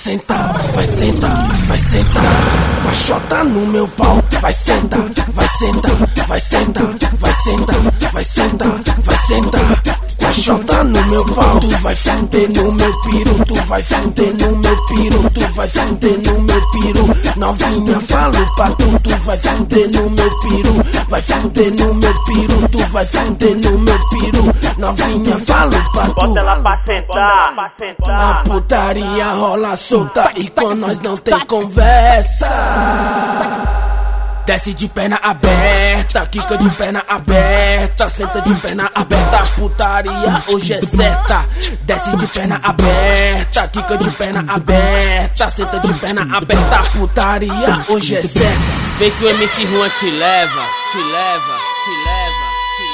sentar, vai sentar, vai sentar. Vai chota no meu pau, vai sentar, vai sentar, vai sentar, vai sentar, vai sentar, vai sentar. Vai chota no meu pau, tu vai fuder no meu piru, tu vai fuder no meu piru, tu vai fuder no meu piru. Novinha, falo pra tu, tu vai fuder no meu piru, vai fuder no meu piru, tu vai fuder no meu piru. Novinha, falo pra tu. Bota ela pra sentar, pra sentar. A putaria rola solta e com nós não tem conversa. Desce de perna aberta, quica de perna aberta, senta de perna aberta, putaria hoje é certa. Desce de perna aberta, quica de perna aberta, senta de perna aberta, putaria hoje é certa. Vem que o MC Juan te leva, te leva, te leva.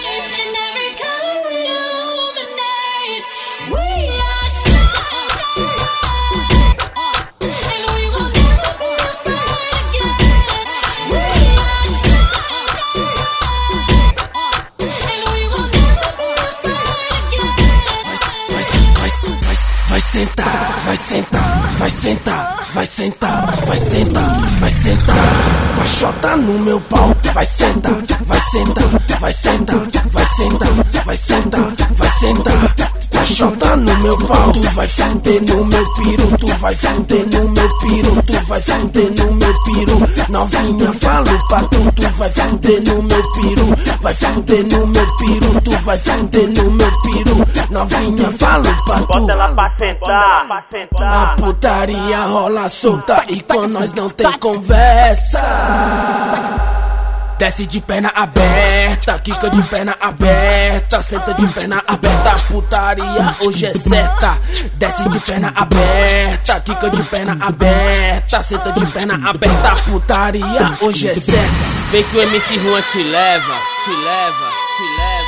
Vai sentar, vai sentar, vai sentar, vai sentar, vai sentar, vai sentar. Vai chota no meu pau, vai sentar, vai sentar, vai sentar, vai sentar, vai sentar, vai sentar. Vai chota no meu pau, tu vai fuder no meu piru, tu vai fuder no meu piru, tu vai fuder no meu piru. Novinha, falo pra tu, tu vai fuder no meu piru, vai fuder no meu piru, tu vai fuder no meu piru. Novinha, falo pra tu. Bota ela pra sentar, pra sentar. A putaria rola solta e com nós não tem conversa. Desce de perna aberta, quica de perna aberta, senta de perna aberta, putaria hoje é certa. Desce de perna aberta, quica de perna aberta, senta de perna aberta, putaria hoje é certa. Vem que o MC Juan te leva, te leva, te leva.